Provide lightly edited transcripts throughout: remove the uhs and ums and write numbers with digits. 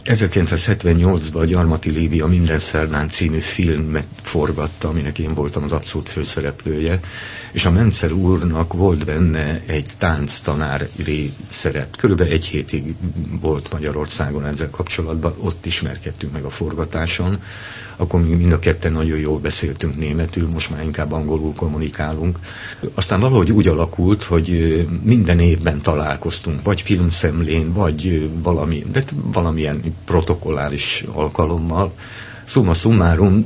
1978-ban a Gyarmati Lívia Minden szerdán című filmet forgatta, aminek én voltam az abszolút főszereplője, és a Menzel úrnak volt benne egy tánctanári szerep. Körülbelül egy hétig volt Magyarországon ezzel kapcsolatban, ott ismerkedtünk meg a forgatáson, akkor még mind a ketten nagyon jól beszéltünk németül, most már inkább angolul kommunikálunk. Aztán valahogy úgy alakult, hogy minden évben találkoztunk, vagy filmszemlén, vagy valamilyen protokolláris alkalommal. Summa summarum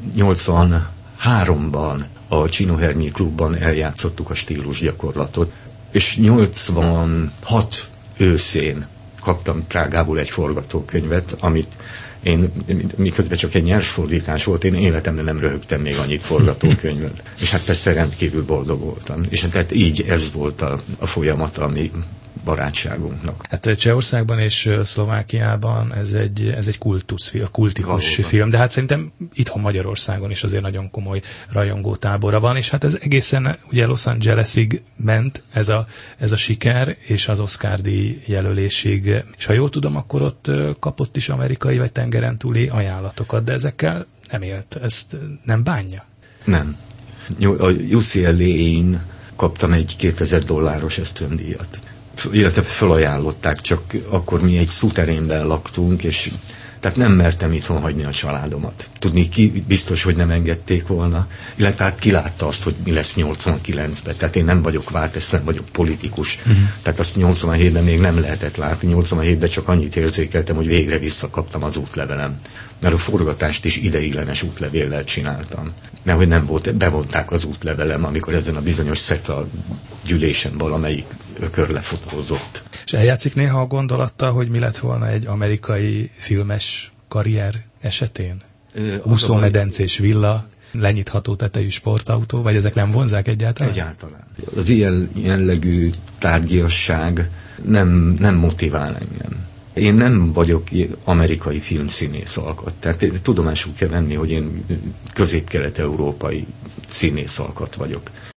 83-ban a Csinohernyi klubban eljátszottuk a stílusgyakorlatot, és 86 őszén kaptam Prágából egy forgatókönyvet, amit én, miközben csak egy nyers fordítás volt, én életemben nem röhögtem még annyit forgatókönyvet. És hát persze rendkívül boldog voltam. És tehát így ez volt a folyamata a barátságunknak. Hát Csehországban és Szlovákiában ez egy kultikus film, de hát szerintem itthon Magyarországon is azért nagyon komoly rajongótábora van, és hát ez egészen ugye Los Angelesig ment ez a siker, és az Oscar-díj jelölésig. És ha jól tudom, akkor ott kapott is amerikai vagy tengeren túli ajánlatokat, de ezekkel nem élt. Ezt nem bánja? Nem. A UCLA-n kaptam egy $2000 ösztöndíjat. Illetve felajánlották, csak akkor mi egy szuterénben laktunk, és tehát nem mertem itthon hagyni a családomat. Tudni ki biztos, hogy nem engedték volna, illetve hát ki látta azt, hogy mi lesz 89-ben. Tehát én nem vagyok vártesz, nem vagyok politikus. Tehát azt 87-ben még nem lehetett látni. 87-ben csak annyit érzékeltem, hogy végre visszakaptam az útlevelem. Mert a forgatást is ideiglenes útlevéllel csináltam. Mert hogy nem volt, bevonták az útlevelem, amikor ezen a bizonyos SETA gyűlésen valamelyik ökör lefotózott. És eljátszik néha a gondolattal, hogy mi lett volna egy amerikai filmes karrier esetén? Úszómedencés villa, lenyitható tetejű sportautó, vagy ezek nem vonzák egyáltalán? Egyáltalán. Az ilyen jellegű tárgyasság nem motivál engem. Én nem vagyok amerikai filmszínész alkat. Tehát tudomásul kell venni, hogy én közép-kelet-európai színész alkat vagyok.